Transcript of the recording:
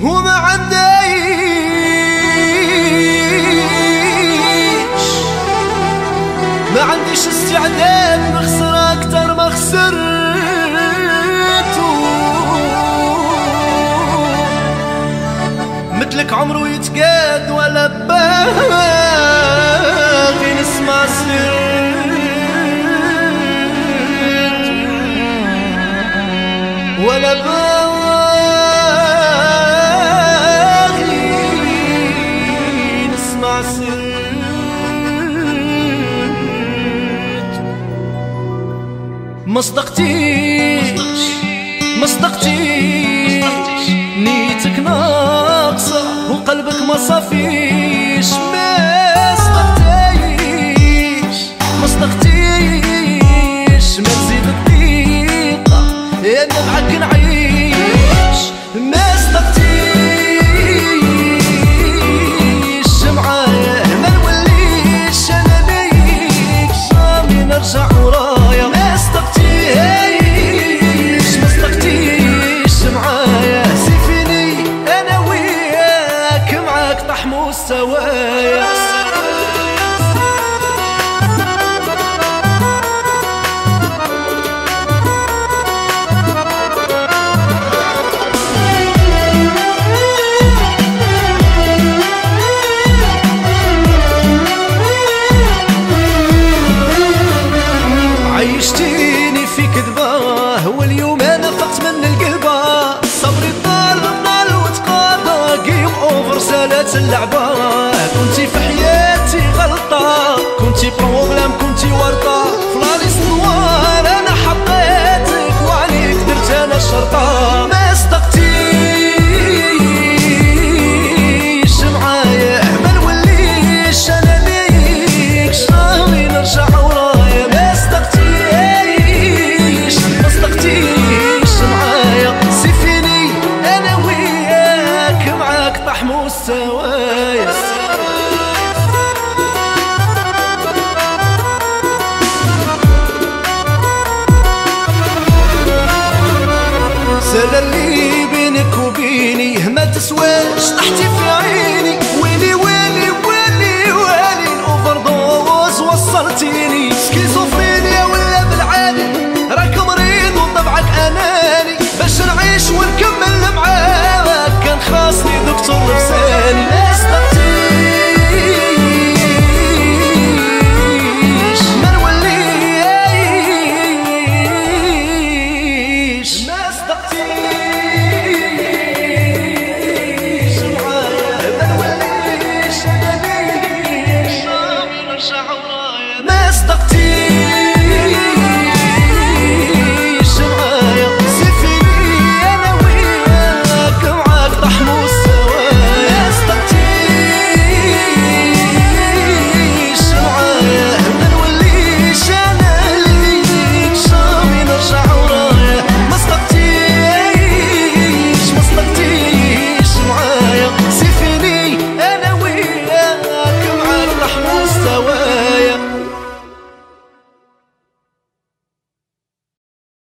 وما عنديش استعداد نخسر اكتر ما خسرتو، مثلك عمرو يتقاد ولا باغي نسمع سر، ولا باغي نسمع سر. ما صدقتيش نيتك ناقصة وقلبك ما صافيش. ما صدقتيش ما تزيد الضيقة انا معاك نعيش. ما صدقتيش معايا ما نوليش انا ليك، رامي نرجع ورايا. ما صدقتيش معايا سيفيني انا وياك معاك طحمو السوايا. عيشتيني في كذبة واليوم انا فقت من القلبة. صبري طال وتقاضى جيم اوفر سالت اللعبة. كنتي في حياتي غلطة، كنتي بروبلام، كنتي ورطة. فلاليس نوار انا حطيتك وعليك درت انا الشرطة. ما صدقتيش معايا ما نوليش انا ليك، شراوي نرجع ورايا. ما صدقتيش معايا سيفيني انا وياك معاك طحمو السوايا. سلا اللي بينك وبيني ما تسواش، طحتي في